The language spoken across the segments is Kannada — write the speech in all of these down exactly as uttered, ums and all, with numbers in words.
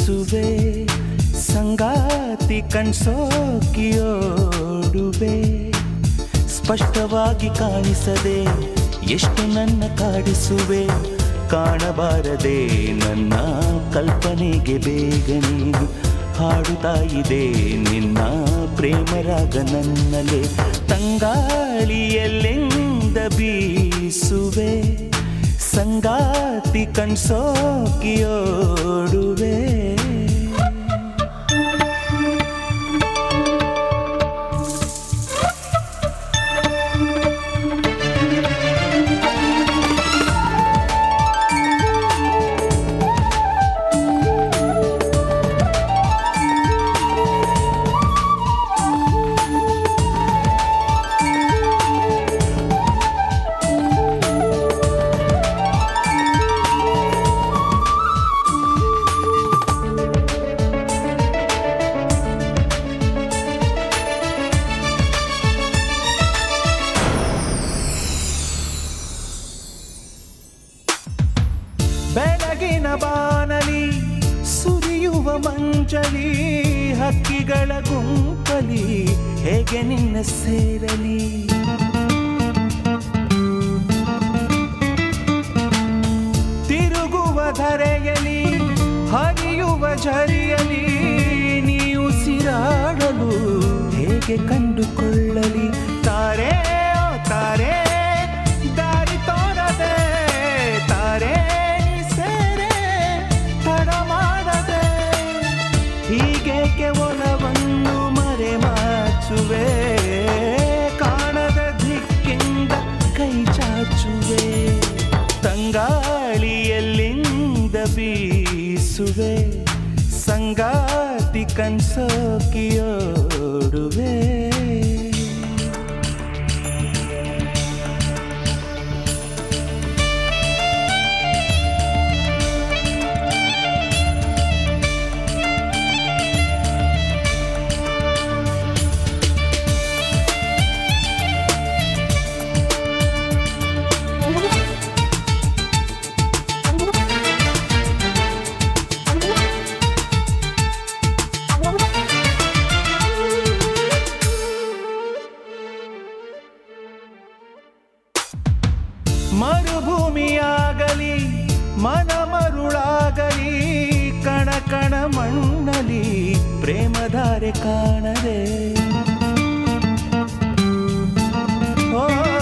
ಬೀಸುವೆ ಸಂಗಾತಿ ಕಣ್ಸೋಕಿಯೋಡುವೆ ಸ್ಪಷ್ಟವಾಗಿ ಕಾಣಿಸದೆ ಎಷ್ಟು ನನ್ನ ಕಾಡಿಸುವೆ ಕಾಣಬಾರದೆ ನನ್ನ ಕಲ್ಪನೆಗೆ ಬೇಗನೆ ಹಾಡುತ್ತಾ ಇದೆ ನಿನ್ನ ಪ್ರೇಮರಾಗ ನನ್ನಲೆ ತಂಗಾಳಿಯಲ್ಲೆಂದ ಬೀಸುವೆ ಸಂಗಾತಿ ಕಣ್ಸೋಕಿಯೋಡುವೆ ಬೆಳಗಿನ ಬಾನಲಿ ಸುರಿಯುವ ಮಂಜಲಿ ಹಕ್ಕಿಗಳ ಗುಂಪಲಿ ಹೇಗೆ ನಿನ್ನ ಸೇರಲಿ ತಿರುಗುವ ಧರೆಯಲಿ ಹರಿಯುವ ಝರಿಯಲಿ ನೀ ಉಸಿರಾಡಲು ಹೇಗೆ ಕಂಡುಕೊಳ್ಳಲಿ ತಾರೆ ಓ ತಾರೆ ದಾರಿ ತೋರದೆ ತಾರೆ ಹೀಗೇಕೆ ಒಲವನ್ನು ಮರೆಮಾಚುವೆ ಕಾಣದ ದಿಕ್ಕಿಂದ ಕೈ ಚಾಚುವೆ ತಂಗಾಳಿಯಲ್ಲಿಂದ ಬೀಸುವೆ ಸಂಗಾತಿ ಕಣ್ಸೋಕಿಯೋಡುವೆ ಮರುಭೂಮಿಯಾಗಲಿ ಮನ ಮರುಳಾಗಲಿ ಕಣ ಕಣ ಮಣ್ಣಲಿ ಪ್ರೇಮಧಾರೆ ಕಾಣದೆ ಓ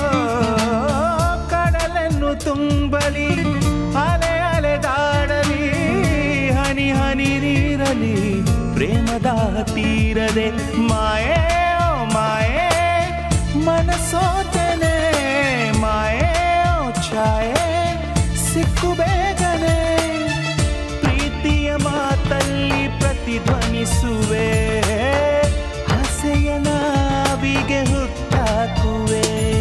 ಕಡಲನ್ನು ತುಂಬಲಿ ಅಲೆ ಅಲೆದಾಡಲಿ ಹನಿ ಹನಿ ನೀರಲಿ ಪ್ರೇಮದಾಹ ತೀರದೆ ಮಾಯೇ ಓ ಮಾಯೇ ಮನಸೋತನೆ ಮಾಯೇ ಛಾಯೆ ಸಿಕ್ಕು ಬೇಗನೆ ಪ್ರೀತಿಯ ಮಾತಲ್ಲಿ ಪ್ರತಿಧ್ವನಿಸುವೆ ಆಸೆಯ ನಾವಿಗೆ ಹುಟ್ಟಾಕುವೆ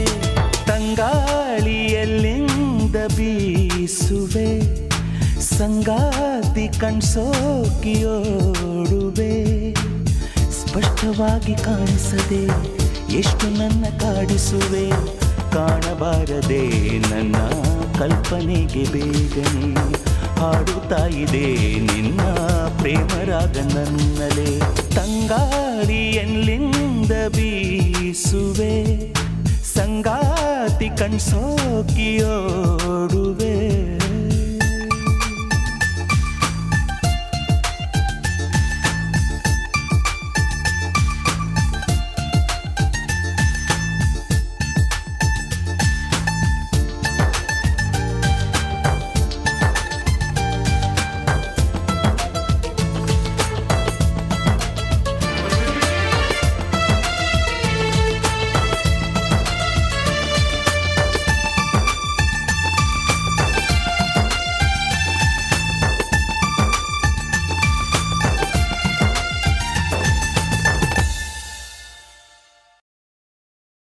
ತಂಗಾಳಿಯಲ್ಲಿಂದ ಬೀಸುವೆ ಸಂಗಾತಿ ಕಣ್ಸೋಕಿಯೋಡುವೆ ಸ್ಪಷ್ಟವಾಗಿ ಕಾಣಿಸದೆ ಎಷ್ಟು ನನ್ನ ಕಾಡಿಸುವೆ ಕಾಣಬಾರದೆ ನನ್ನ ಕಲ್ಪನೆಗೆ ಬೇಗನೆ ಹಾಡುತ್ತಾ ಇದೆ ನಿನ್ನ ಪ್ರೇಮರಾಗ ನನ್ನಲೆ ತಂಗಾಳಿಯಲ್ಲಿಂದ ಬೀಸುವೆ ಸಂಗಾತಿ ಕಣ್ಸೋಕಿಯೋಡುವೆ